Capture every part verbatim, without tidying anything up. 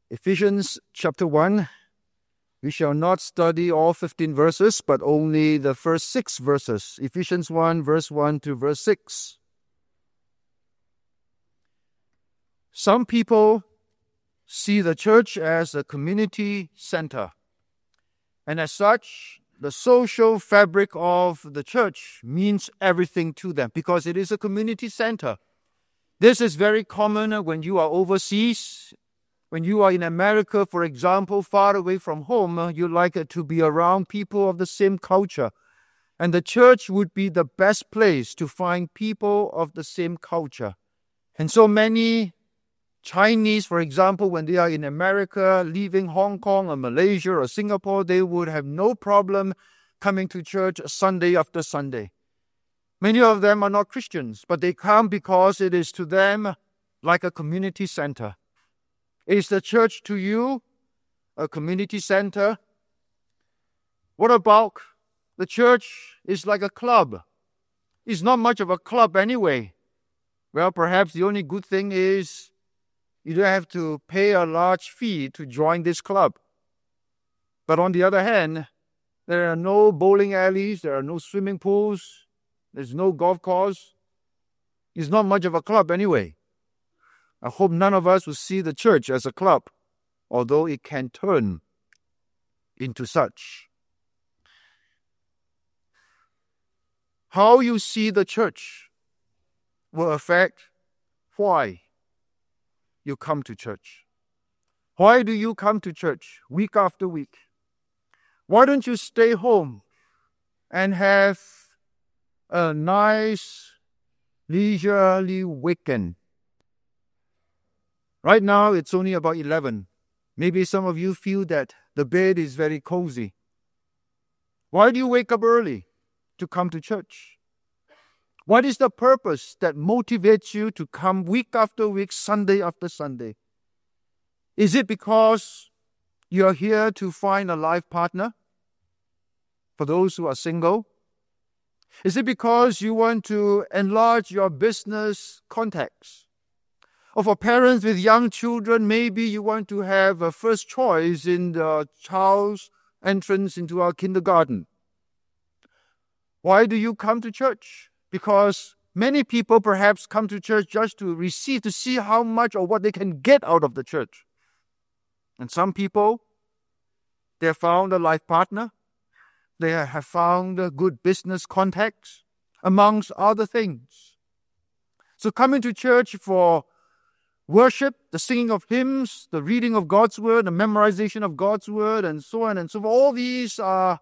Ephesians chapter one. We shall not study all fifteen verses, but only the first six verses. Ephesians one, verse one to verse six. Some people see the church as a community center. And as such, the social fabric of the church means everything to them because it is a community center. This is very common when you are overseas. When you are in America, for example, far away from home, you like to be around people of the same culture. And the church would be the best place to find people of the same culture. And so many Chinese, for example, when they are in America, leaving Hong Kong or Malaysia or Singapore, they would have no problem coming to church Sunday after Sunday. Many of them are not Christians, but they come because it is to them like a community center. Is the church to you a community center? What about the church is like a club? It's not much of a club anyway. Well, perhaps the only good thing is you don't have to pay a large fee to join this club. But on the other hand, there are no bowling alleys, there are no swimming pools, there's no golf course. It's not much of a club anyway. I hope none of us will see the church as a club, although it can turn into such. How you see the church will affect why you come to church. Why do you come to church week after week? Why don't you stay home and have a nice leisurely weekend? Right now, it's only about eleven. Maybe some of you feel that the bed is very cozy. Why do you wake up early to come to church? What is the purpose that motivates you to come week after week, Sunday after Sunday? Is it because you are here to find a life partner? For those who are single? Is it because you want to enlarge your business contacts? Or for parents with young children, maybe you want to have a first choice in the child's entrance into our kindergarten. Why do you come to church? Because many people perhaps come to church just to receive, to see how much or what they can get out of the church. And some people, they have found a life partner. They have found a good business contacts, amongst other things. So coming to church for worship, the singing of hymns, the reading of God's word, the memorization of God's word, and so on and so forth. All these are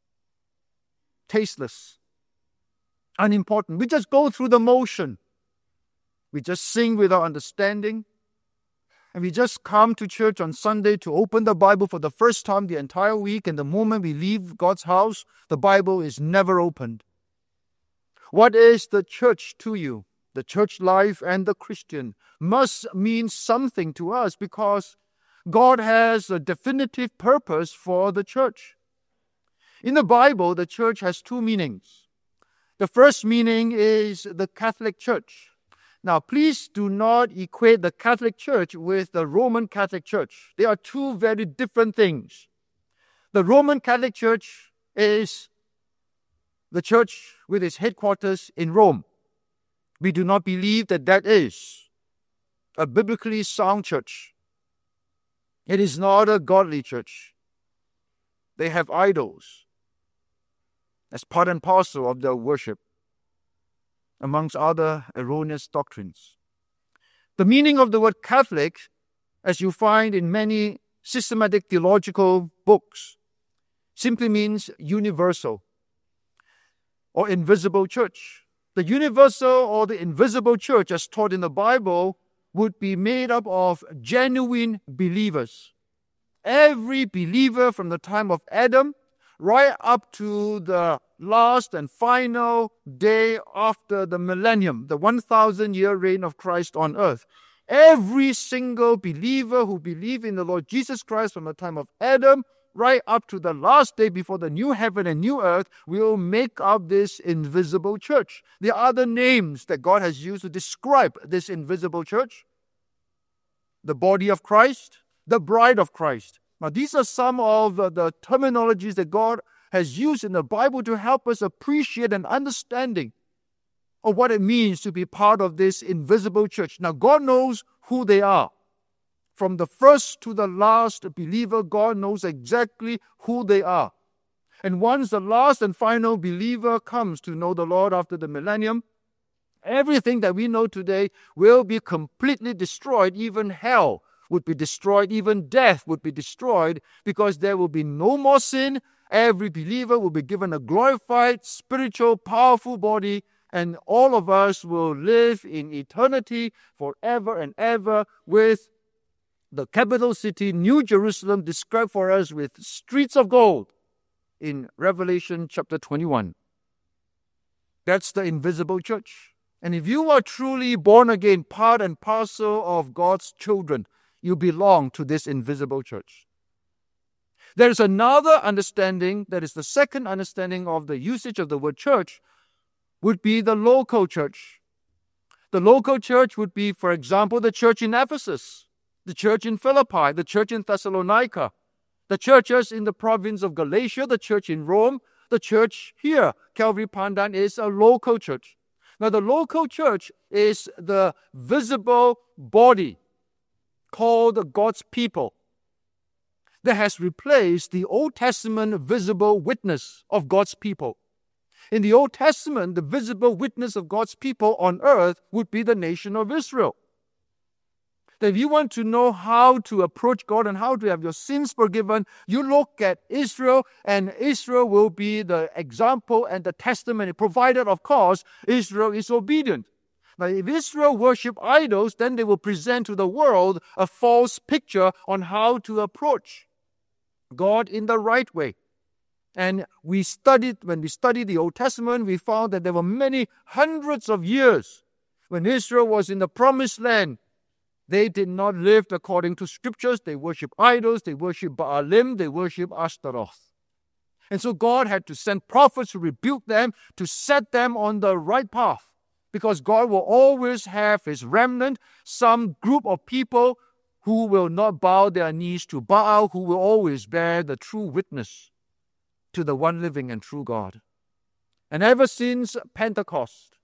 tasteless, unimportant. We just go through the motion. We just sing without understanding. And we just come to church on Sunday to open the Bible for the first time the entire week. And the moment we leave God's house, the Bible is never opened. What is the church to you? The church life and the Christian must mean something to us because God has a definitive purpose for the church. In the Bible, the church has two meanings. The first meaning is the Catholic Church. Now, please do not equate the Catholic Church with the Roman Catholic Church. They are two very different things. The Roman Catholic Church is the church with its headquarters in Rome. We do not believe that that is a biblically sound church. It is not a godly church. They have idols as part and parcel of their worship, amongst other erroneous doctrines. The meaning of the word Catholic, as you find in many systematic theological books, simply means universal or invisible church. The universal or the invisible church, as taught in the Bible, would be made up of genuine believers. Every believer from the time of Adam right up to the last and final day after the millennium, the one thousand year reign of Christ on earth. Every single believer who believes in the Lord Jesus Christ from the time of Adam right up to the last day before the new heaven and new earth will make up this invisible church. There are other names that God has used to describe this invisible church. The body of Christ, the bride of Christ. Now, these are some of uh, the terminologies that God has used in the Bible to help us appreciate and understanding of what it means to be part of this invisible church. Now, God knows who they are. From the first to the last believer, God knows exactly who they are. And once the last and final believer comes to know the Lord after the millennium, everything that we know today will be completely destroyed. Even hell would be destroyed. Even death would be destroyed, because there will be no more sin. Every believer will be given a glorified, spiritual, powerful body, and all of us will live in eternity forever and ever with the capital city, New Jerusalem, described for us with streets of gold in Revelation chapter twenty-one. That's the invisible church. And if you are truly born again, part and parcel of God's children, you belong to this invisible church. There is another understanding, that is the second understanding of the usage of the word church, would be the local church. The local church would be, for example, the church in Ephesus, the church in Philippi, the church in Thessalonica, the churches in the province of Galatia, the church in Rome, the church here, Calvary Pandan, is a local church. Now, the local church is the visible body called God's people that has replaced the Old Testament visible witness of God's people. In the Old Testament, the visible witness of God's people on earth would be the nation of Israel. That if you want to know how to approach God and how to have your sins forgiven, you look at Israel, and Israel will be the example and the testimony, provided, of course, Israel is obedient. Now, if Israel worship idols, then they will present to the world a false picture on how to approach God in the right way. And we studied, when we studied the Old Testament, we found that there were many hundreds of years when Israel was in the promised land. They did not live according to scriptures. They worship idols, they worship Baalim, they worship Ashtaroth. And so God had to send prophets to rebuke them, to set them on the right path. Because God will always have His remnant, some group of people who will not bow their knees to Baal, who will always bear the true witness to the one living and true God. And ever since Pentecost,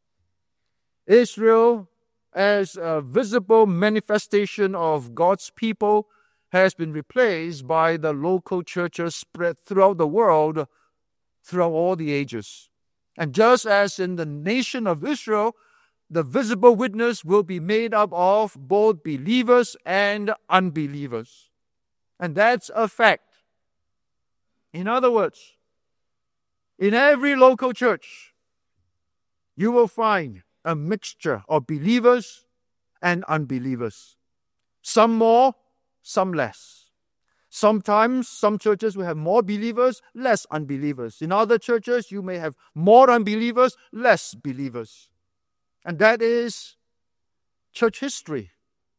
Israel, as a visible manifestation of God's people, has been replaced by the local churches spread throughout the world, throughout all the ages. And just as in the nation of Israel, the visible witness will be made up of both believers and unbelievers. And that's a fact. In other words, in every local church, you will find a mixture of believers and unbelievers. Some more, some less. Sometimes some churches will have more believers, less unbelievers. In other churches, you may have more unbelievers, less believers. And that is church history.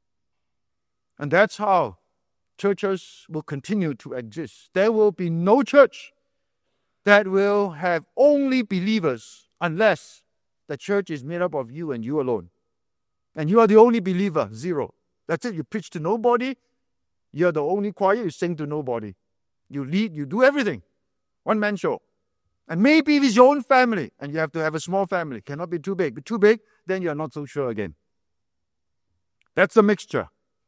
And that's how churches will continue to exist. There will be no church that will have only believers unless the church is made up of you and you alone. And you are the only believer, zero. That's it. You preach to nobody. You're the only choir. You sing to nobody. You lead, you do everything. One man show. And maybe it's your own family, and you have to have a small family. Cannot be too big. But too big, then you're not so sure again. That's a mixture.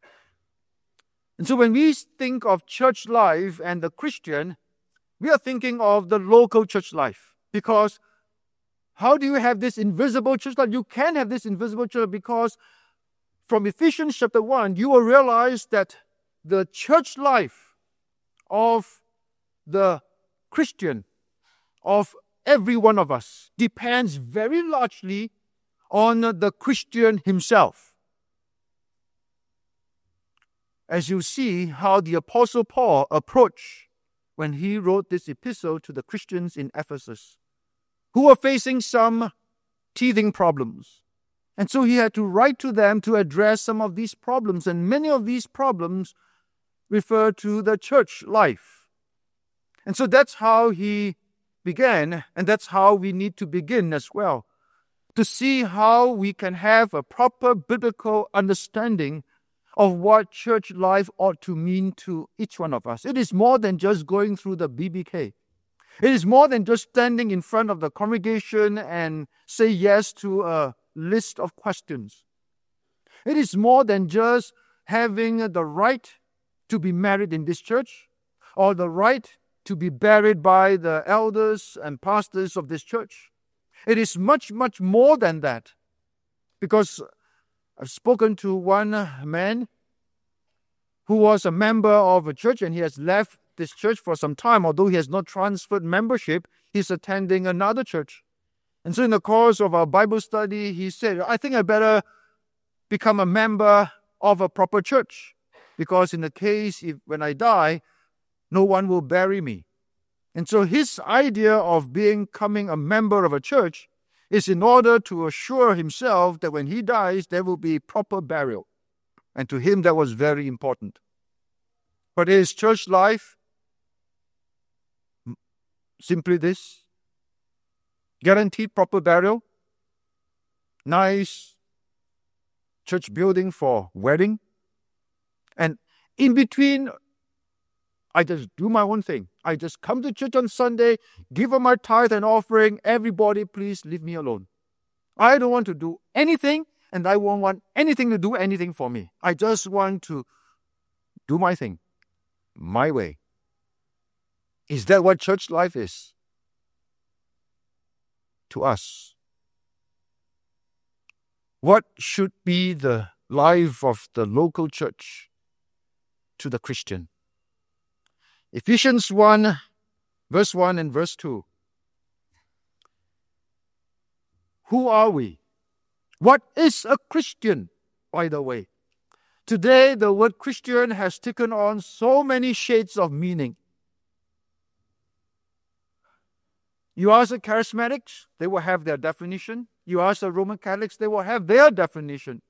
And so when we think of church life and the Christian, we are thinking of the local church life. Because how do you have this invisible church life? You can have this invisible church because from Ephesians chapter one, you will realize that the church life of the Christian, of every one of us, depends very largely on the Christian himself. As you see how the Apostle Paul approached when he wrote this epistle to the Christians in Ephesus, who were facing some teething problems. And so he had to write to them to address some of these problems. And many of these problems refer to the church life. And so that's how he began, and that's how we need to begin as well, to see how we can have a proper biblical understanding of what church life ought to mean to each one of us. It is more than just going through the B B K. It is more than just standing in front of the congregation and say yes to a list of questions. It is more than just having the right to be married in this church or the right to be buried by the elders and pastors of this church. It is much, much more than that. Because I've spoken to one man who was a member of a church and he has left this church for some time. Although he has not transferred membership, he's attending another church. And so in the course of our Bible study, he said, I think I better become a member of a proper church. Because in the case, if when I die, no one will bury me. And so his idea of becoming a member of a church is in order to assure himself that when he dies, there will be proper burial. And to him, that was very important. But his church life, simply this: guaranteed proper burial, nice church building for wedding, and in between, I just do my own thing. I just come to church on Sunday, give up my tithe and offering. Everybody, please leave me alone. I don't want to do anything, and I won't want anything to do anything for me. I just want to do my thing, my way. Is that what church life is to us? What should be the life of the local church to the Christian? Ephesians one, verse one and verse two. Who are we? What is a Christian, by the way? Today, the word Christian has taken on so many shades of meaning. You ask the charismatics, they will have their definition. You ask the Roman Catholics, they will have their definition.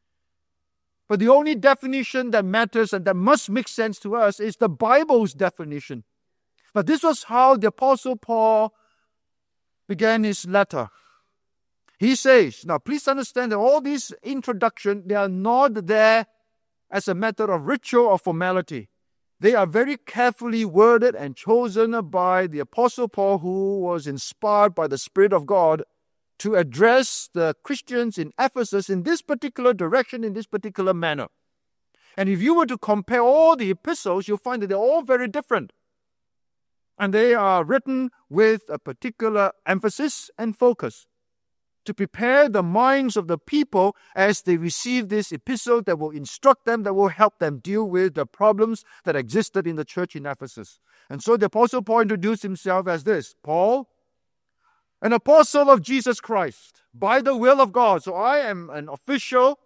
But the only definition that matters and that must make sense to us is the Bible's definition. But this was how the Apostle Paul began his letter. He says, now please understand that all these introductions, they are not there as a matter of ritual or formality. They are very carefully worded and chosen by the Apostle Paul, who was inspired by the Spirit of God to address the Christians in Ephesus in this particular direction, in this particular manner. And if you were to compare all the epistles, you'll find that they're all very different. And they are written with a particular emphasis and focus to prepare the minds of the people as they receive this epistle that will instruct them, that will help them deal with the problems that existed in the church in Ephesus. And so the Apostle Paul introduced himself as this: Paul, an apostle of Jesus Christ, by the will of God. So I am an official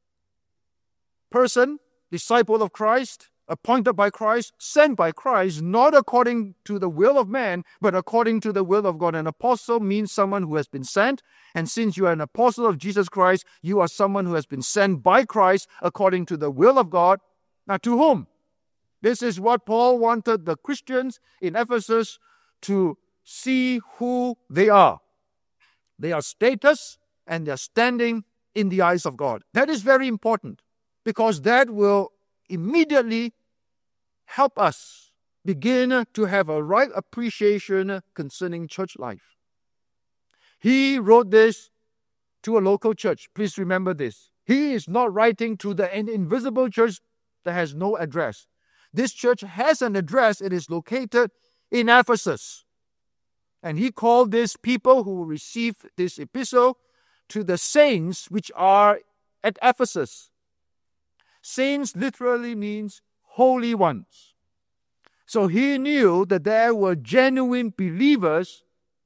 person, disciple of Christ, appointed by Christ, sent by Christ, not according to the will of man, but according to the will of God. An apostle means someone who has been sent, and since you are an apostle of Jesus Christ, you are someone who has been sent by Christ according to the will of God. Now, to whom? This is what Paul wanted the Christians in Ephesus to see who they are. Their status and their standing in the eyes of God. That is very important, because that will immediately help us begin to have a right appreciation concerning church life. He wrote this to a local church. Please remember this. He is not writing to the invisible church that has no address. This church has an address. It is located in Ephesus. And he called these people who received this epistle to the saints which are at Ephesus. Saints literally means holy ones. So he knew that there were genuine believers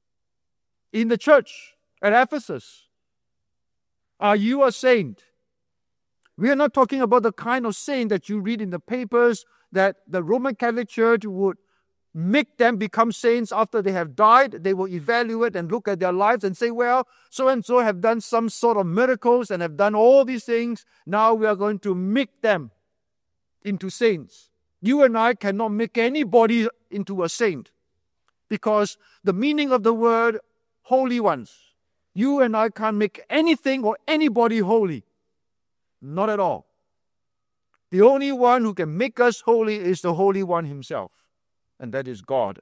in the church at Ephesus. Are you a saint? We are not talking about the kind of saint that you read in the papers that the Roman Catholic Church would make them become saints after they have died. They will evaluate and look at their lives and say, well, so-and-so have done some sort of miracles and have done all these things. Now we are going to make them into saints. You and I cannot make anybody into a saint, because the meaning of the word holy ones, you and I can't make anything or anybody holy. Not at all. The only one who can make us holy is the Holy One himself, and that is God.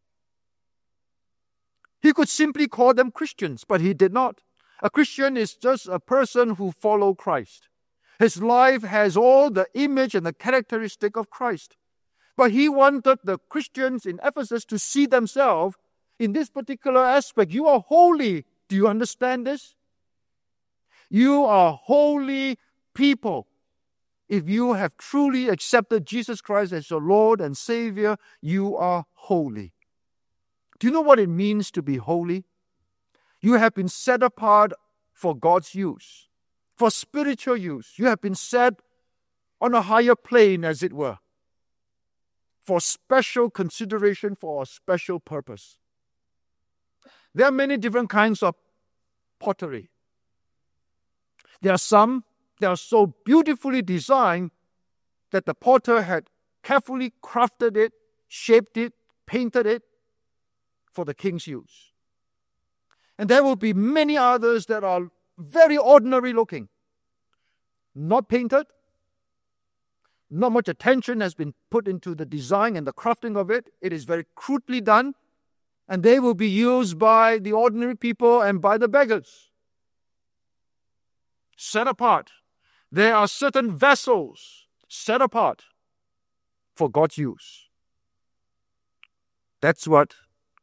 He could simply call them Christians, but he did not. A Christian is just a person who follows Christ. His life has all the image and the characteristic of Christ. But he wanted the Christians in Ephesus to see themselves in this particular aspect. You are holy. Do you understand this? You are holy people. If you have truly accepted Jesus Christ as your Lord and Savior, you are holy. Do you know what it means to be holy? You have been set apart for God's use, for spiritual use. You have been set on a higher plane, as it were, for special consideration, for a special purpose. There are many different kinds of pottery. There are some that are so beautifully designed that the potter had carefully crafted it, shaped it, painted it for the king's use. And there will be many others that are very ordinary looking, not painted. Not much attention has been put into the design and the crafting of it. It is very crudely done, and they will be used by the ordinary people and by the beggars. Set apart. There are certain vessels set apart for God's use. That's what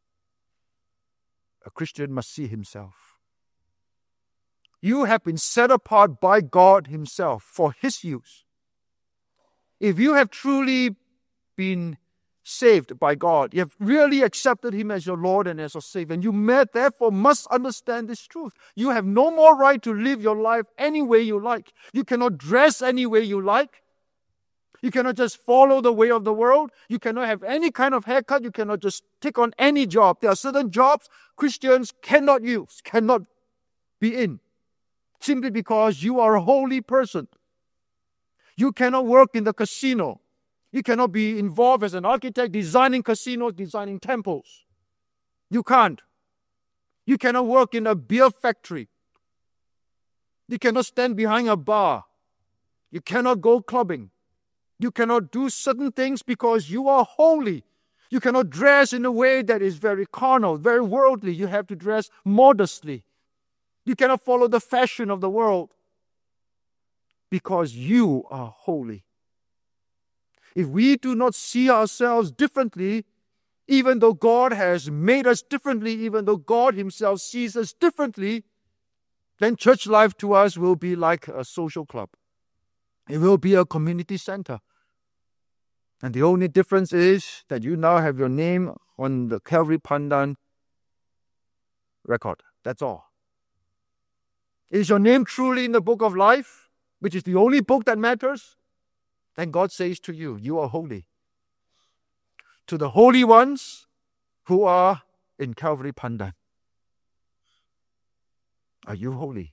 a Christian must see himself. You have been set apart by God himself for his use. If you have truly been saved by God, you have really accepted him as your Lord and as your Savior, and you may, therefore must understand this truth. You have no more right to live your life any way you like. You cannot dress any way you like. You cannot just follow the way of the world. You cannot have any kind of haircut. You cannot just take on any job. There are certain jobs Christians cannot use, cannot be in, simply because you are a holy person. You cannot work in the casino. You cannot be involved as an architect designing casinos, designing temples. You can't. You cannot work in a beer factory. You cannot stand behind a bar. You cannot go clubbing. You cannot do certain things because you are holy. You cannot dress in a way that is very carnal, very worldly. You have to dress modestly. You cannot follow the fashion of the world because you are holy. If we do not see ourselves differently, even though God has made us differently, even though God himself sees us differently, then church life to us will be like a social club. It will be a community center. And the only difference is that you now have your name on the Calvary Pandan record. That's all. Is your name truly in the book of life, which is the only book that matters? Then God says to you, you are holy. To the holy ones who are in Calvary Pandan, are you holy?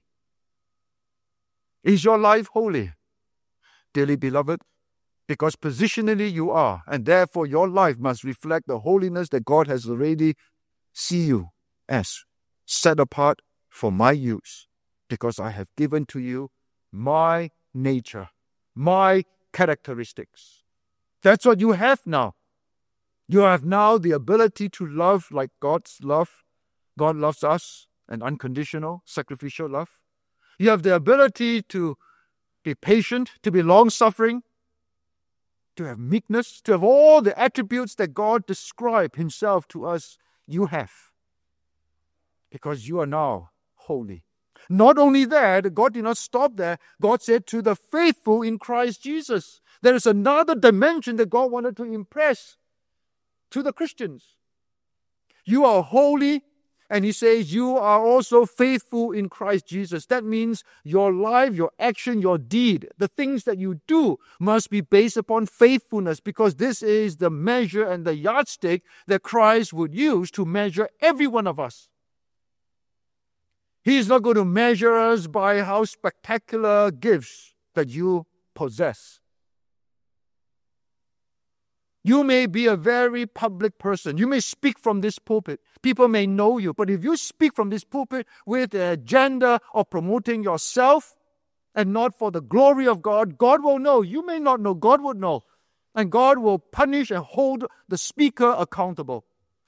Is your life holy? Dearly beloved, because positionally you are, and therefore your life must reflect the holiness that God has already seen you as, set apart for my use, because I have given to you my nature, my characteristics. That's what you have now. You have now the ability to love like God's love. God loves us, an unconditional, sacrificial love. You have the ability to be patient, to be long-suffering, to have meekness, to have all the attributes that God described himself to us. You have. Because you are now holy. Not only that, God did not stop there. God said to the faithful in Christ Jesus. There is another dimension that God wanted to impress to the Christians. You are holy, and he says you are also faithful in Christ Jesus. That means your life, your action, your deed, the things that you do must be based upon faithfulness, because this is the measure and the yardstick that Christ would use to measure every one of us. He is not going to measure us by how spectacular gifts that you possess. You may be a very public person. You may speak from this pulpit. People may know you. But if you speak from this pulpit with the agenda of promoting yourself, and not for the glory of God, God will know. You may not know, God would know. And God will punish and hold the speaker accountable.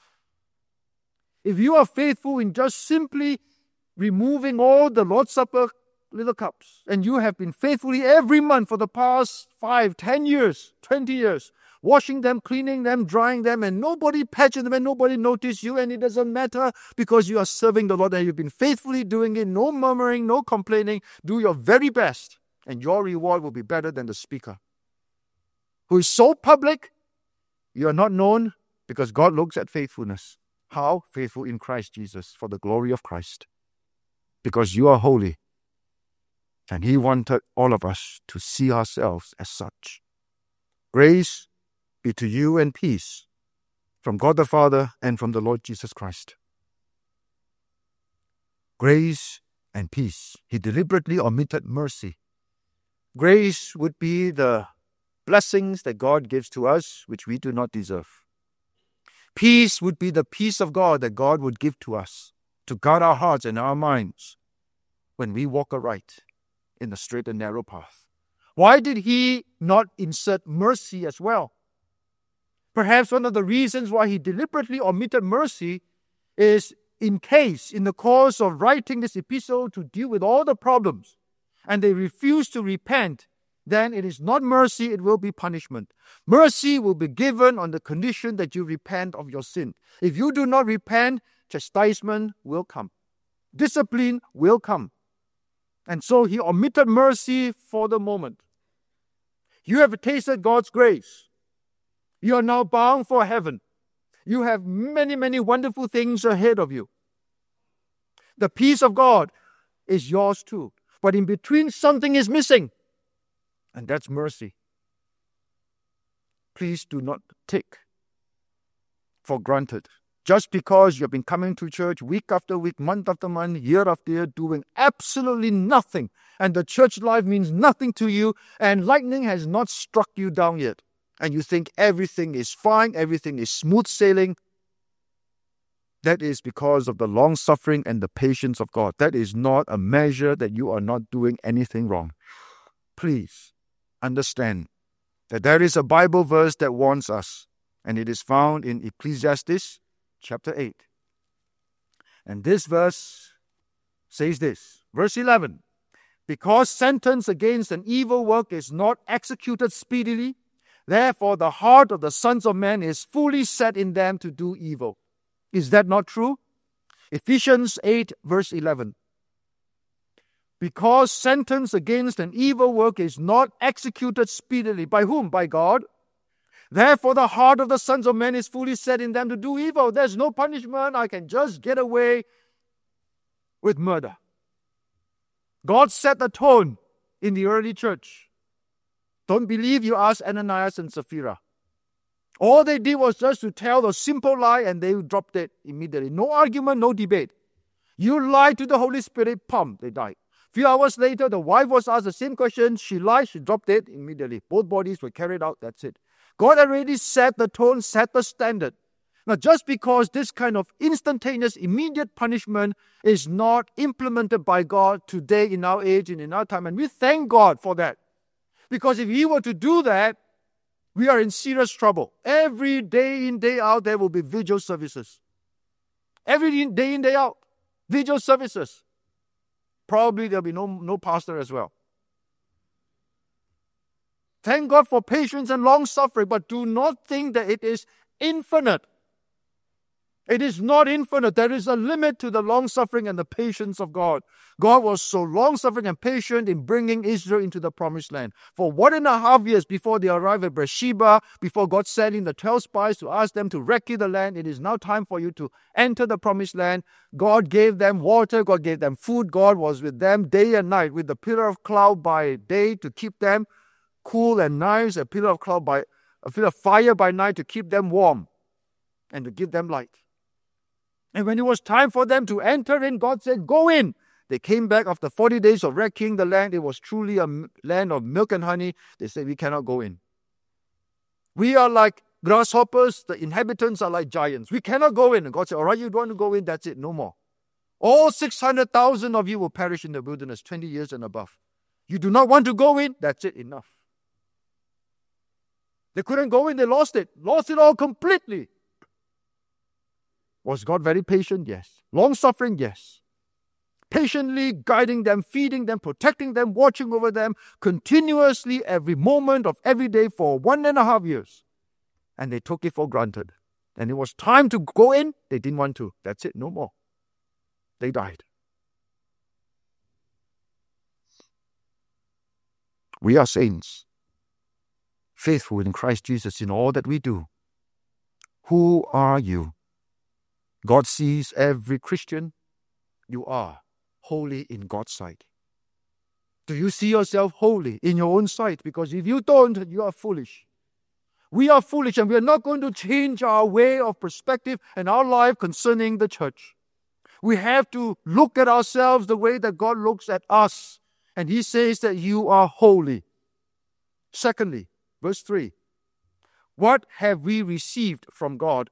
If you are faithful in just simply removing all the Lord's Supper little cups, and you have been faithfully every month for the past five, ten years, twenty years, washing them, cleaning them, drying them, and nobody patched them and nobody noticed you, and it doesn't matter because you are serving the Lord and you've been faithfully doing it, no murmuring, no complaining, do your very best, and your reward will be better than the speaker, who is so public, you are not known because God looks at faithfulness. How? Faithful in Christ Jesus for the glory of Christ. Because you are holy. And He wanted all of us to see ourselves as such. Grace be to you and peace from God the Father and from the Lord Jesus Christ. Grace and peace. He deliberately omitted mercy. Grace would be the blessings that God gives to us, which we do not deserve. Peace would be the peace of God that God would give to us, to guard our hearts and our minds when we walk aright in the straight and narrow path. Why did He not insert mercy as well? Perhaps one of the reasons why He deliberately omitted mercy is in case, in the course of writing this epistle to deal with all the problems, and they refuse to repent, then it is not mercy, it will be punishment. Mercy will be given on the condition that you repent of your sin. If you do not repent, chastisement will come. Discipline will come. And so He omitted mercy for the moment. You have tasted God's grace. You are now bound for heaven. You have many, many wonderful things ahead of you. The peace of God is yours too. But in between, something is missing. And that's mercy. Please do not take for granted. Just because you've been coming to church week after week, month after month, year after year, doing absolutely nothing, and the church life means nothing to you, and lightning has not struck you down yet, and you think everything is fine, everything is smooth sailing, that is because of the long suffering and the patience of God. That is not a measure that you are not doing anything wrong. Please understand that there is a Bible verse that warns us, and it is found in Ecclesiastes chapter eight. And this verse says this, verse eleven, because sentence against an evil work is not executed speedily, therefore the heart of the sons of men is fully set in them to do evil. Is that not true? Ephesians eight, verse eleven. Because sentence against an evil work is not executed speedily. By whom? By God. Therefore the heart of the sons of men is fully set in them to do evil. There's no punishment. I can just get away with murder. God set the tone in the early church. Don't believe? You ask Ananias and Sapphira. All they did was just to tell the simple lie, and they dropped it immediately. No argument, no debate. You lied to the Holy Spirit, pum, they died. Few hours later, the wife was asked the same question. She lied, she dropped it immediately. Both bodies were carried out, that's it. God already set the tone, set the standard. Now, just because this kind of instantaneous, immediate punishment is not implemented by God today in our age and in our time, and we thank God for that. Because if He were to do that, we are in serious trouble. Every day in, day out, there will be vigil services. Every day in, day out, vigil services. Probably there will be no, no pastor as well. Thank God for patience and long suffering, but do not think that it is infinite. It is not infinite. There is a limit to the long suffering and the patience of God. God was so long suffering and patient in bringing Israel into the promised land. For one and a half years before they arrived at Beersheba, before God sent in the twelve spies to ask them to recce the land, it is now time for you to enter the promised land. God gave them water. God gave them food. God was with them day and night with the pillar of cloud by day to keep them cool and nice, a pillar of cloud by a pillar of fire by night to keep them warm and to give them light. And when it was time for them to enter in, God said, go in. They came back after forty days of wrecking the land. It was truly a land of milk and honey. They said, we cannot go in. We are like grasshoppers. The inhabitants are like giants. We cannot go in. And God said, all right, you don't want to go in. That's it. No more. All six hundred thousand of you will perish in the wilderness, twenty years and above. You do not want to go in, that's it, enough. They couldn't go in, they lost it. Lost it all completely. Was God very patient? Yes. Long-suffering? Yes. Patiently guiding them, feeding them, protecting them, watching over them, continuously every moment of every day for one and a half years. And they took it for granted. And it was time to go in, they didn't want to. That's it, no more. They died. We are saints, faithful in Christ Jesus in all that we do. Who are you? God sees every Christian. You are holy in God's sight. Do you see yourself holy in your own sight? Because if you don't, you are foolish. We are foolish, and we are not going to change our way of perspective and our life concerning the church. We have to look at ourselves the way that God looks at us. And He says that you are holy. Secondly, verse three. What have we received from God?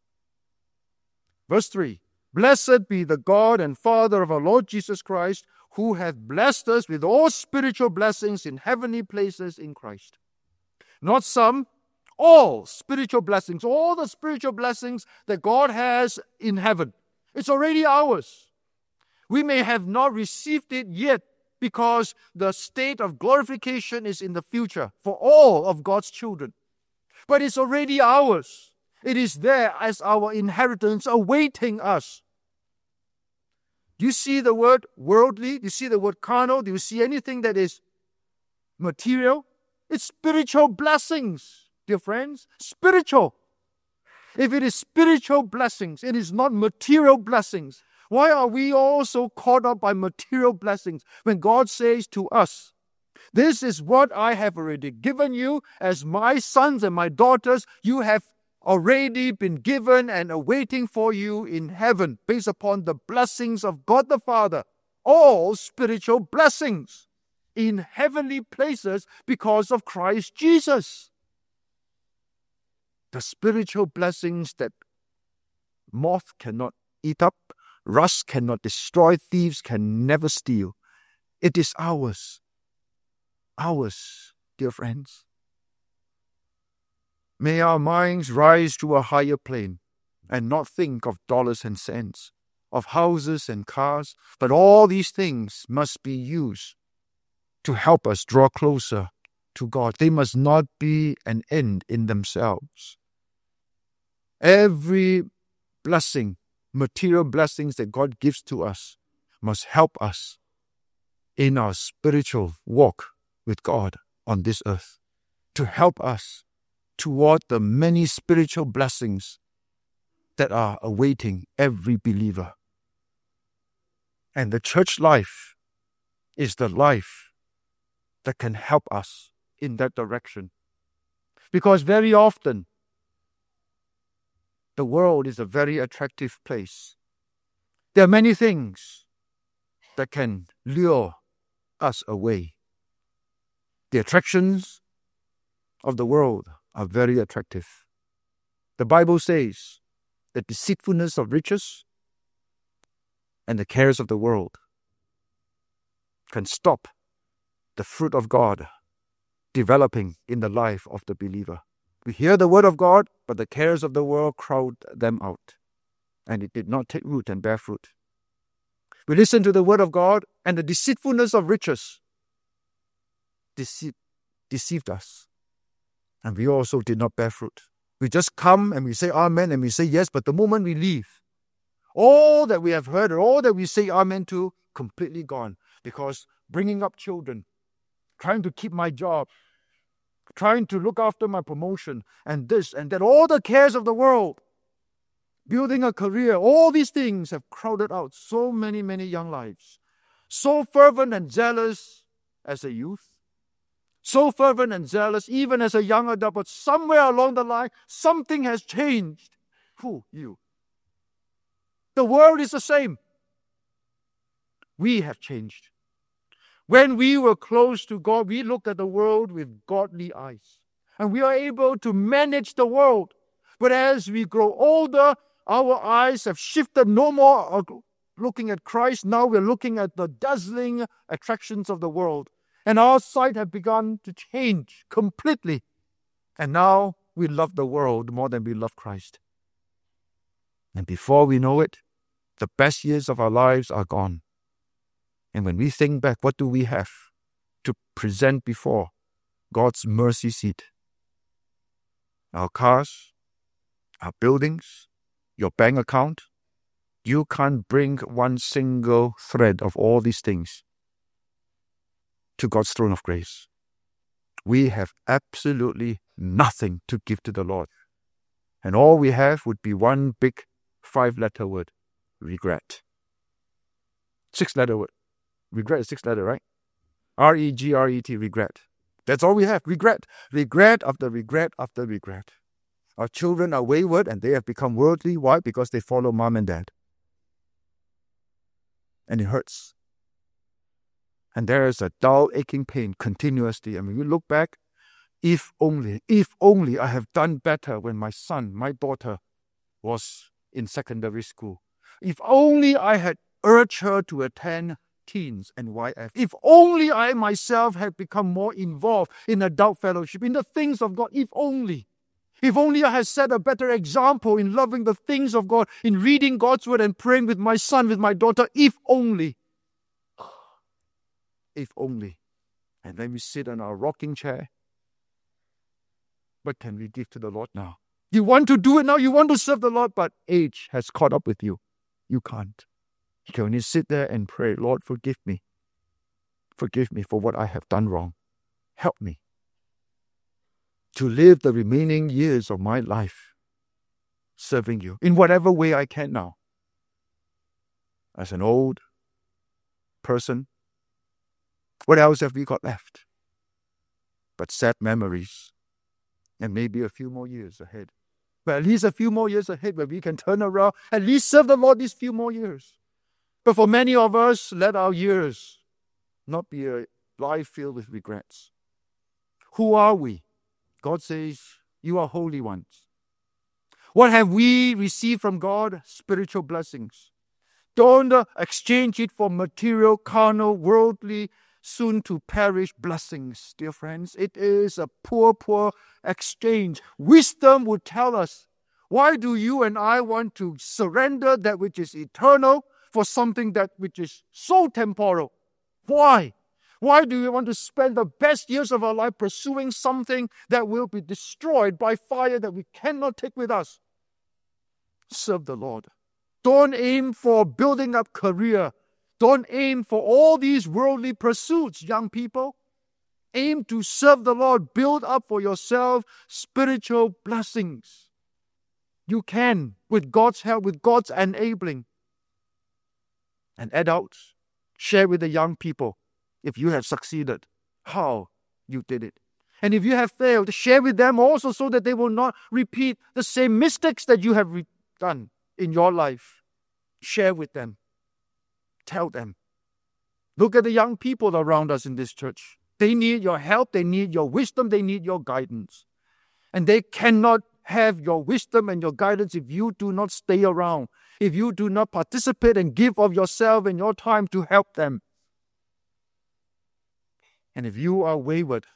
Verse three. Blessed be the God and Father of our Lord Jesus Christ, who hath blessed us with all spiritual blessings in heavenly places in Christ. Not some, all spiritual blessings, all the spiritual blessings that God has in heaven. It's already ours. We may have not received it yet because the state of glorification is in the future for all of God's children. But it's already ours. It is there as our inheritance awaiting us. Do you see the word worldly? Do you see the word carnal? Do you see anything that is material? It's spiritual blessings, dear friends. Spiritual. If it is spiritual blessings, it is not material blessings. Why are we all so caught up by material blessings when God says to us, this is what I have already given you as my sons and my daughters. You have already been given and awaiting for you in heaven based upon the blessings of God the Father. All spiritual blessings in heavenly places because of Christ Jesus. The spiritual blessings that moth cannot eat up, rust cannot destroy, thieves can never steal. It is ours. Ours, dear friends. May our minds rise to a higher plane and not think of dollars and cents, of houses and cars, but all these things must be used to help us draw closer to God. They must not be an end in themselves. Every blessing, material blessings that God gives to us must help us in our spiritual walk with God on this earth, to help us toward the many spiritual blessings that are awaiting every believer. And the church life is the life that can help us in that direction. Because very often, the world is a very attractive place. There are many things that can lure us away. The attractions of the world are very attractive. The Bible says the deceitfulness of riches and the cares of the world can stop the fruit of God developing in the life of the believer. We hear the word of God, but the cares of the world crowd them out, and it did not take root and bear fruit. We listen to the word of God, and the deceitfulness of riches dece- deceived us, and we also did not bear fruit. We just come and we say amen and we say yes, but the moment we leave, all that we have heard and all that we say amen to, completely gone. Because bringing up children, trying to keep my job, trying to look after my promotion, and this and that, all the cares of the world, building a career, all these things have crowded out so many, many young lives. So fervent and zealous as a youth, so fervent and zealous even as a young adult, but somewhere along the line, something has changed. Who? You. The world is the same. We have changed. When we were close to God, we looked at the world with godly eyes. And we are able to manage the world. But as we grow older, our eyes have shifted. No more looking at Christ. Now we're looking at the dazzling attractions of the world. And our sight has begun to change completely. And now we love the world more than we love Christ. And before we know it, the best years of our lives are gone. And when we think back, what do we have to present before God's mercy seat? Our cars, our buildings, your bank account. You can't bring one single thread of all these things to God's throne of grace. We have absolutely nothing to give to the Lord. And all we have would be one big five-letter word, regret. Six-letter word. Regret is six-letter, right? R E G R E T, regret. That's all we have, regret. Regret after regret after regret. Our children are wayward and they have become worldly. Why? Because they follow mom and dad. And it hurts. And there is a dull, aching pain continuously. And when we look back, if only, if only I have done better when my son, my daughter was in secondary school. If only I had urged her to attend teens and Y F. If only I myself had become more involved in adult fellowship, in the things of God. If only. If only I had set a better example in loving the things of God, in reading God's word and praying with my son, with my daughter. If only. If only. And then we sit on our rocking chair. What can we give to the Lord now? You want to do it now, you want to serve the Lord, but age has caught up with you. You can't. You can only sit there and pray, Lord, forgive me. Forgive me for what I have done wrong. Help me to live the remaining years of my life serving you in whatever way I can now. As an old person, what else have we got left? But sad memories and maybe a few more years ahead. But at least a few more years ahead where we can turn around, at least serve the Lord these few more years. But for many of us, let our years not be a life filled with regrets. Who are we? God says, you are holy ones. What have we received from God? Spiritual blessings. Don't uh, exchange it for material, carnal, worldly, soon to perish blessings, dear friends. It is a poor, poor exchange. Wisdom would tell us, why do you and I want to surrender that which is eternal for something that which is so temporal? Why? Why do we want to spend the best years of our life pursuing something that will be destroyed by fire that we cannot take with us? Serve the Lord. Don't aim for building up career. Don't aim for all these worldly pursuits, young people. Aim to serve the Lord. Build up for yourself spiritual blessings. You can, with God's help, with God's enabling. And adults, share with the young people if you have succeeded, how you did it. And if you have failed, share with them also so that they will not repeat the same mistakes that you have re- done in your life. Share with them. Tell them. Look at the young people around us in this church. They need your help. They need your wisdom. They need your guidance. And they cannot have your wisdom and your guidance if you do not stay around, if you do not participate and give of yourself and your time to help them. And if you are wayward,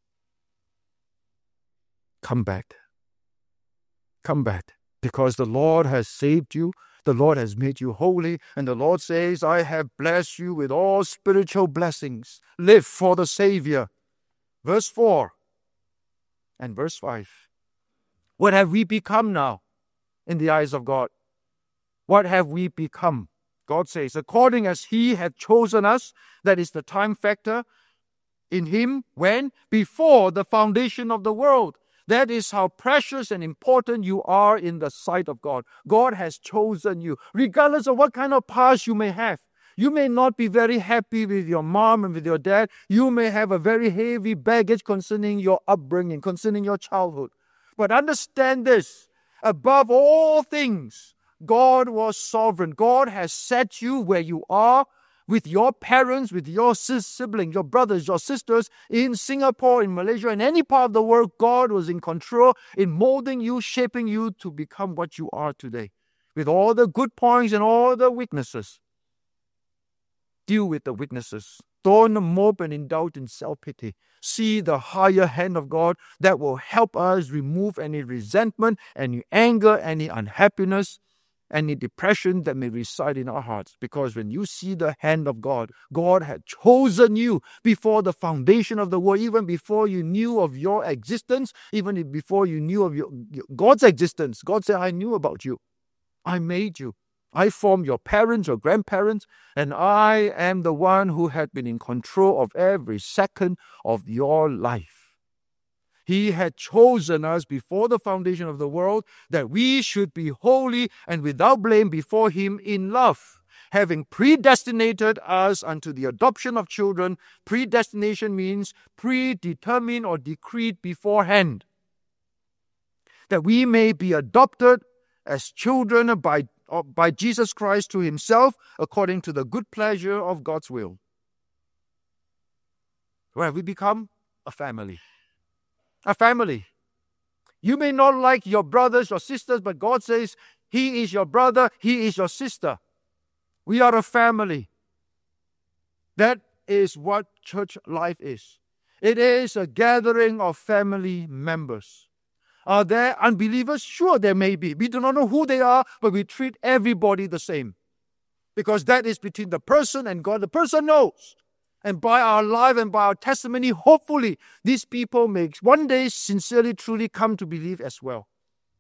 come back. Come back, because the Lord has saved you. The Lord has made you holy, and the Lord says, I have blessed you with all spiritual blessings. Live for the Savior. Verse four and verse five. What have we become now in the eyes of God? What have we become? God says, according as He had chosen us, that is the time factor, in Him, when? Before the foundation of the world. That is how precious and important you are in the sight of God. God has chosen you, regardless of what kind of past you may have. You may not be very happy with your mom and with your dad. You may have a very heavy baggage concerning your upbringing, concerning your childhood. But understand this, above all things, God was sovereign. God has set you where you are, with your parents, with your siblings, your brothers, your sisters, in Singapore, in Malaysia, in any part of the world. God was in control in molding you, shaping you to become what you are today. With all the good points and all the weaknesses. Deal with the weaknesses. Don't mope and indulge in self-pity. See the higher hand of God that will help us remove any resentment, any anger, any unhappiness, any depression that may reside in our hearts. Because when you see the hand of God, God had chosen you before the foundation of the world, even before you knew of your existence, even before you knew of your, God's existence. God said, I knew about you. I made you. I formed your parents, your grandparents, and I am the one who had been in control of every second of your life. He had chosen us before the foundation of the world that we should be holy and without blame before Him in love, having predestinated us unto the adoption of children. Predestination means predetermined or decreed beforehand, that we may be adopted as children by by Jesus Christ to Himself, according to the good pleasure of God's will. Where have we become? A family. A family. You may not like your brothers or sisters, but God says, He is your brother, He is your sister. We are a family. That is what church life is. It is a gathering of family members. Are there unbelievers? Sure, there may be. We do not know who they are, but we treat everybody the same. Because that is between the person and God. The person knows. And by our life and by our testimony, hopefully, these people may one day sincerely, truly come to believe as well.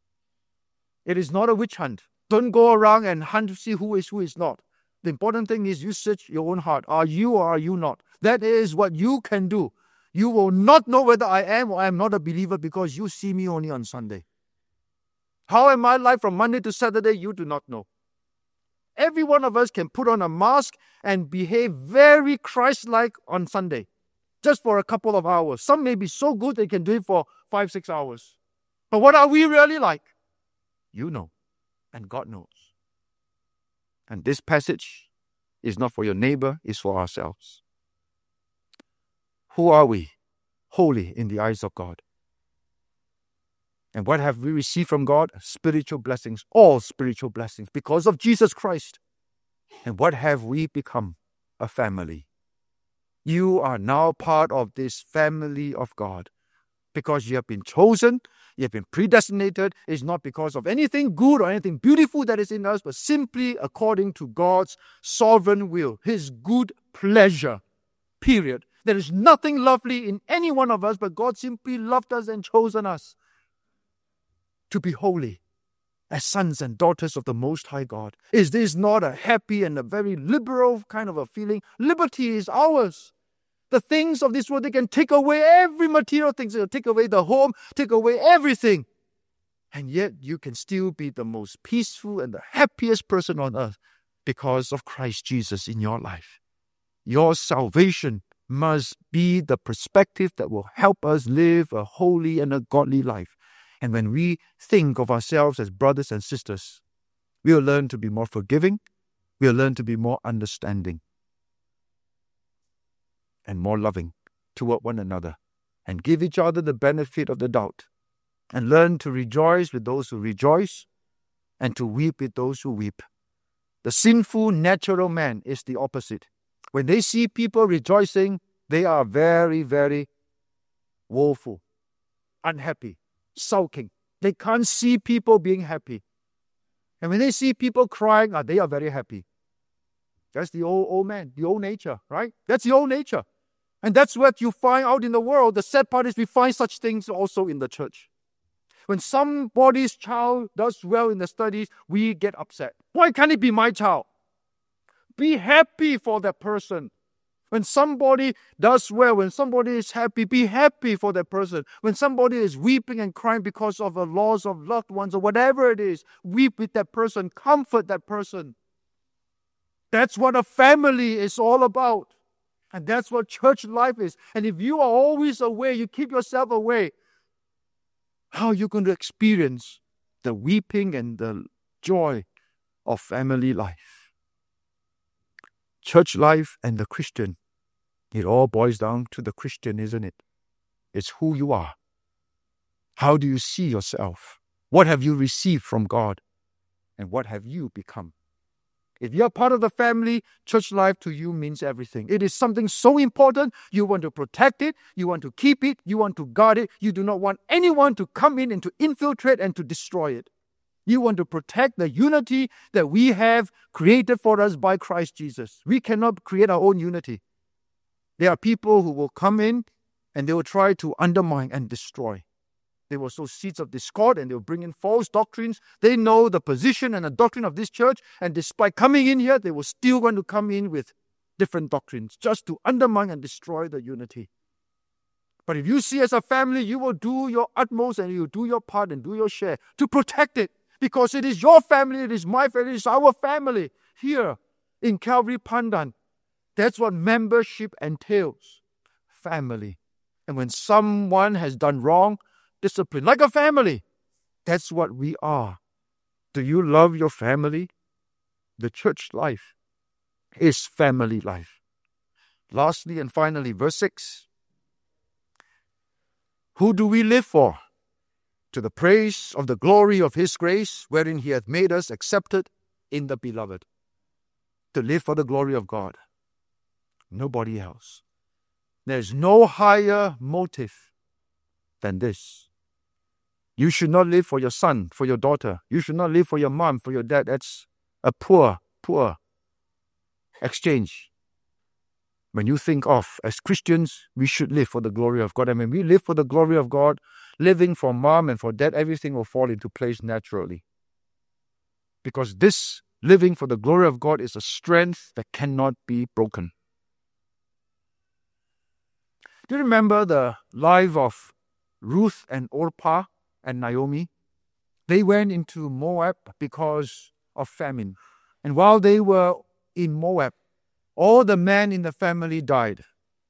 It is not a witch hunt. Don't go around and hunt to see who is who is not. The important thing is you search your own heart. Are you or are you not? That is what you can do. You will not know whether I am or I am not a believer because you see me only on Sunday. How am I like from Monday to Saturday? You do not know. Every one of us can put on a mask and behave very Christ-like on Sunday, just for a couple of hours. Some may be so good they can do it for five, six hours. But what are we really like? You know, and God knows. And this passage is not for your neighbor, it's for ourselves. Who are we? Holy in the eyes of God. And what have we received from God? Spiritual blessings, all spiritual blessings, because of Jesus Christ. And what have we become? A family. You are now part of this family of God. Because you have been chosen, you have been predestinated. It's not because of anything good or anything beautiful that is in us, but simply according to God's sovereign will, His good pleasure, period. There is nothing lovely in any one of us, but God simply loved us and chosen us to be holy as sons and daughters of the Most High God. Is this not a happy and a very liberal kind of a feeling? Liberty is ours. The things of this world, they can take away every material thing. They'll take away the home, take away everything. And yet you can still be the most peaceful and the happiest person on earth because of Christ Jesus in your life. Your salvation must be the perspective that will help us live a holy and a godly life. And when we think of ourselves as brothers and sisters, we'll learn to be more forgiving, we'll learn to be more understanding, and more loving toward one another, and give each other the benefit of the doubt, and learn to rejoice with those who rejoice, and to weep with those who weep. The sinful, natural man is the opposite. When they see people rejoicing, they are very, very woeful, unhappy, sulking. They can't see people being happy. And when they see people crying, ah, they are very happy. That's the old, old man, the old nature, right? That's the old nature. And that's what you find out in the world. The sad part is we find such things also in the church. When somebody's child does well in the studies, we get upset. Why can't it be my child? Be happy for that person. When somebody does well, when somebody is happy, be happy for that person. When somebody is weeping and crying because of the loss of loved ones or whatever it is, weep with that person, comfort that person. That's what a family is all about. And that's what church life is. And if you are always away, you keep yourself away, how are you going to experience the weeping and the joy of family life? Church life and the Christian, it all boils down to the Christian, isn't it? It's who you are. How do you see yourself? What have you received from God? And what have you become? If you're part of the family, church life to you means everything. It is something so important. You want to protect it. You want to keep it. You want to guard it. You do not want anyone to come in and to infiltrate and to destroy it. You want to protect the unity that we have created for us by Christ Jesus. We cannot create our own unity. There are people who will come in and they will try to undermine and destroy. They will sow seeds of discord and they will bring in false doctrines. They know the position and the doctrine of this church, and despite coming in here, they will still want to come in with different doctrines just to undermine and destroy the unity. But if you see as a family, you will do your utmost and you will do your part and do your share to protect it, because it is your family, it is my family, it is our family here in Calvary Pandan. That's what membership entails. Family. And when someone has done wrong, discipline, like a family. That's what we are. Do you love your family? The church life is family life. Lastly and finally, verse six. Who do we live for? To the praise of the glory of His grace, wherein He hath made us accepted in the Beloved. To live for the glory of God. Nobody else. There's no higher motive than this. You should not live for your son, for your daughter. You should not live for your mom, for your dad. That's a poor, poor exchange. When you think of, as Christians, we should live for the glory of God. And when we live for the glory of God, living for mom and for dad, everything will fall into place naturally. Because this living for the glory of God is a strength that cannot be broken. Do you remember the life of Ruth and Orpah and Naomi? They went into Moab because of famine. And while they were in Moab, all the men in the family died.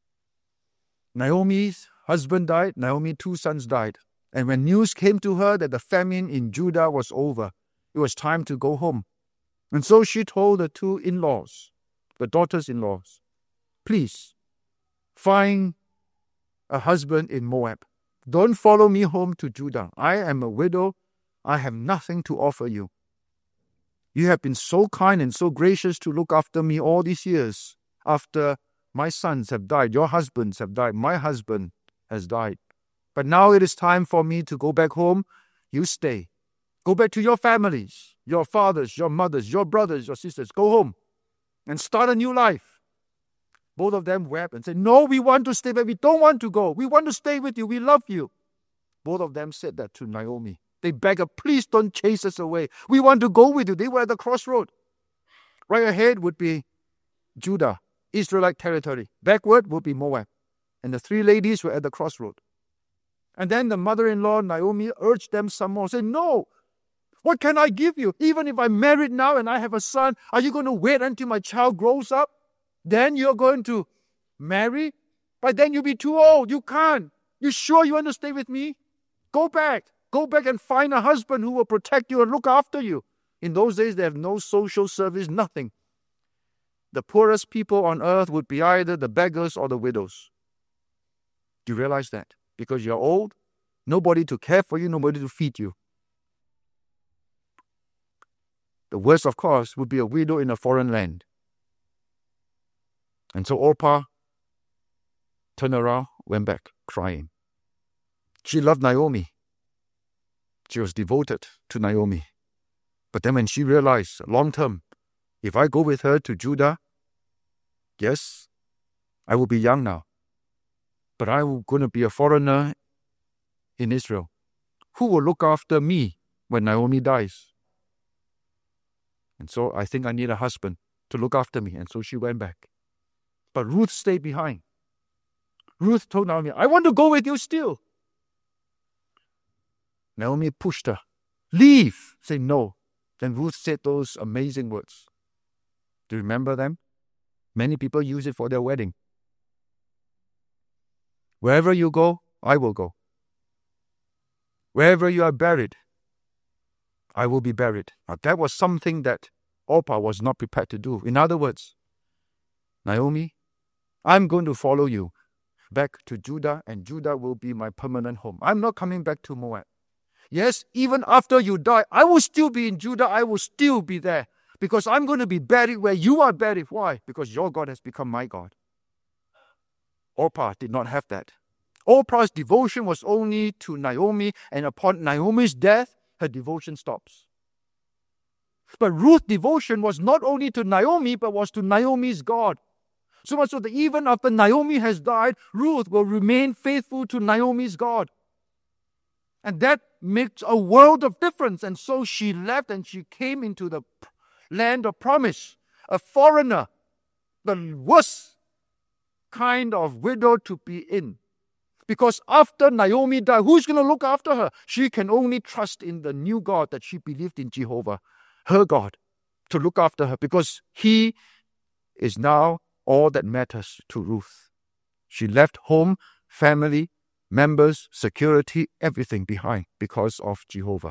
Naomi's husband died. Naomi's two sons died. And when news came to her that the famine in Judah was over, it was time to go home. And so she told the two in-laws, the daughters-in-laws, please find a husband in Moab. Don't follow me home to Judah. I am a widow. I have nothing to offer you. You have been so kind and so gracious to look after me all these years. After my sons have died, your husbands have died, my husband has died. But now it is time for me to go back home. You stay. Go back to your families, your fathers, your mothers, your brothers, your sisters. Go home and start a new life. Both of them wept and said, no, we want to stay, but we don't want to go. We want to stay with you. We love you. Both of them said that to Naomi. They begged her, please don't chase us away. We want to go with you. They were at the crossroad. Right ahead would be Judah, Israelite territory. Backward would be Moab. And the three ladies were at the crossroad. And then the mother-in-law, Naomi, urged them some more. Said, no, what can I give you? Even if I'm married now and I have a son, are you going to wait until my child grows up? Then you're going to marry? By then you'll be too old. You can't. You sure you want to stay with me? Go back. Go back and find a husband who will protect you and look after you. In those days, they have no social service, nothing. The poorest people on earth would be either the beggars or the widows. Do you realize that? Because you're old, nobody to care for you, nobody to feed you. The worst, of course, would be a widow in a foreign land. And so Orpah turned around, went back, crying. She loved Naomi. She was devoted to Naomi. But then when she realized, long term, if I go with her to Judah, yes, I will be young now. But I'm going to be a foreigner in Israel. Who will look after me when Naomi dies? And so I think I need a husband to look after me. And so she went back. But Ruth stayed behind. Ruth told Naomi, I want to go with you still. Naomi pushed her. Leave. Say no. Then Ruth said those amazing words. Do you remember them? Many people use it for their wedding. Wherever you go, I will go. Wherever you are buried, I will be buried. Now that was something that Orpah was not prepared to do. In other words, Naomi, I'm going to follow you back to Judah, and Judah will be my permanent home. I'm not coming back to Moab. Yes, even after you die, I will still be in Judah. I will still be there. because I'm going to be buried where you are buried. Why? Because your God has become my God. Orpah did not have that. Orpah's devotion was only to Naomi, and upon Naomi's death, her devotion stops. But Ruth's devotion was not only to Naomi, but was to Naomi's God. So much so that even after Naomi has died, Ruth will remain faithful to Naomi's God. And that makes a world of difference. And so she left and she came into the land of promise, a foreigner, the worst kind of widow to be in. Because after Naomi died, who's going to look after her? She can only trust in the new God that she believed in, Jehovah, her God, to look after her, because he is now all that matters to Ruth. She left home, family, members, security, everything behind because of Jehovah.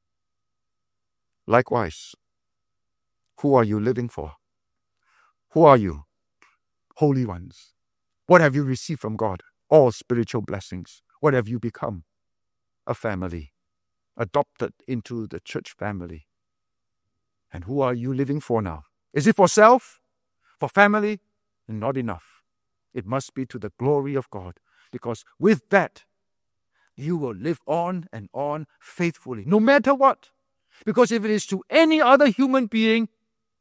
Likewise, who are you living for? Who are you? Holy ones. What have you received from God? All spiritual blessings. What have you become? A family, adopted into the church family. And who are you living for now? Is it for self? For family? Not enough. It must be to the glory of God, because with that, you will live on and on faithfully, no matter what. Because if it is to any other human being,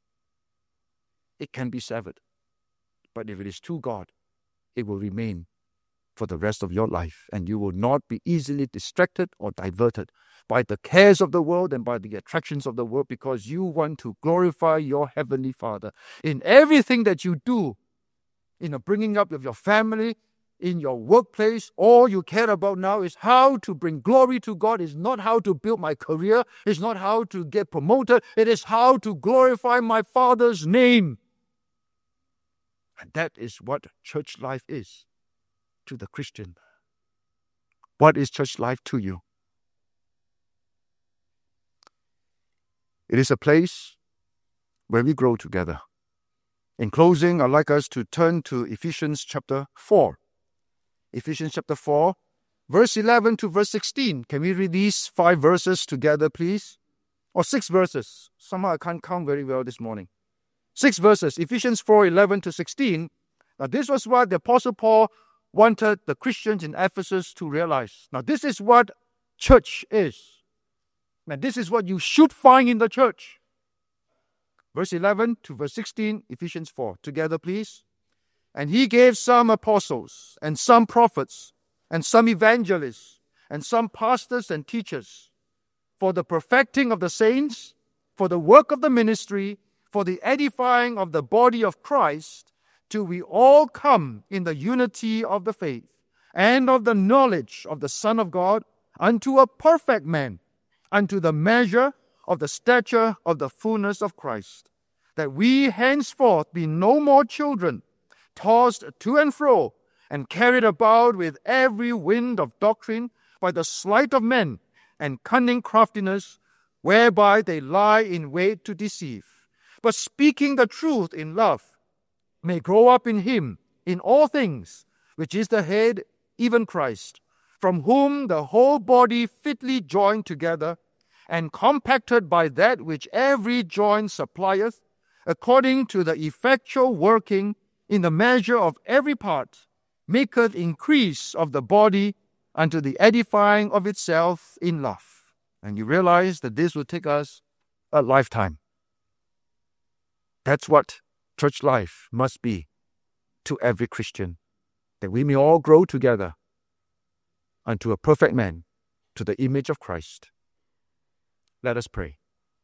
it can be severed. But if it is to God, it will remain for the rest of your life, and you will not be easily distracted or diverted by the cares of the world and by the attractions of the world, because you want to glorify your Heavenly Father in everything that you do, in the bringing up of your family, in your workplace. All you care about now is how to bring glory to God. It's not how to build my career. It's not how to get promoted. It is how to glorify my Father's name. And that is what church life is to the Christian. What is church life to you? It is a place where we grow together. In closing, I'd like us to turn to Ephesians chapter four. Ephesians chapter four, verse eleven to verse sixteen. Can we read these five verses together, please? Or six verses. Somehow I can't count very well this morning. Six verses, Ephesians four, eleven to sixteen. Now this was what the Apostle Paul wanted the Christians in Ephesus to realize. Now this is what church is. And this is what you should find in the church. Verse eleven to verse sixteen, Ephesians four. Together, please. And he gave some apostles, and some prophets, and some evangelists, and some pastors and teachers, for the perfecting of the saints, for the work of the ministry, for the edifying of the body of Christ, till we all come in the unity of the faith, and of the knowledge of the Son of God, unto a perfect man, unto the measure of the stature of the fullness of Christ, that we henceforth be no more children, tossed to and fro, and carried about with every wind of doctrine, by the sleight of men and cunning craftiness, whereby they lie in wait to deceive. But speaking the truth in love, may grow up in him, in all things, which is the head, even Christ, from whom the whole body fitly joined together, and compacted by that which every joint supplieth, according to the effectual working in the measure of every part, maketh increase of the body unto the edifying of itself in love. And you realize that this will take us a lifetime. That's what church life must be to every Christian, that we may all grow together unto a perfect man, to the image of Christ. Let us pray.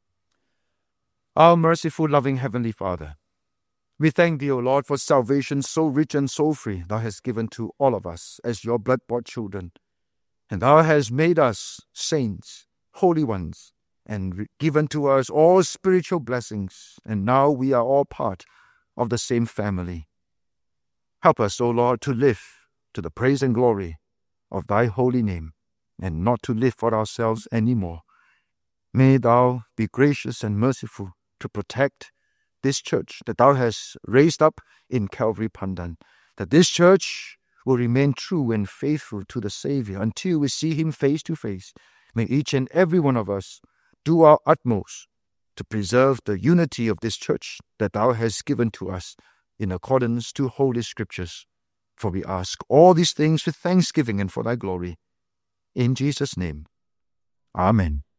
Our merciful, loving Heavenly Father, we thank Thee, O Lord, for salvation so rich and so free Thou hast given to all of us as Your blood-bought children. And Thou hast made us saints, holy ones, and given to us all spiritual blessings. And now we are all part of the same family. Help us, O Lord, to live to the praise and glory of Thy holy name, and not to live for ourselves anymore. May Thou be gracious and merciful to protect this church that Thou hast raised up in Calvary Pandan, that this church will remain true and faithful to the Savior until we see Him face to face. May each and every one of us do our utmost to preserve the unity of this church that thou hast given to us in accordance to Holy Scriptures. For we ask all these things with thanksgiving and for thy glory. In Jesus' name, Amen.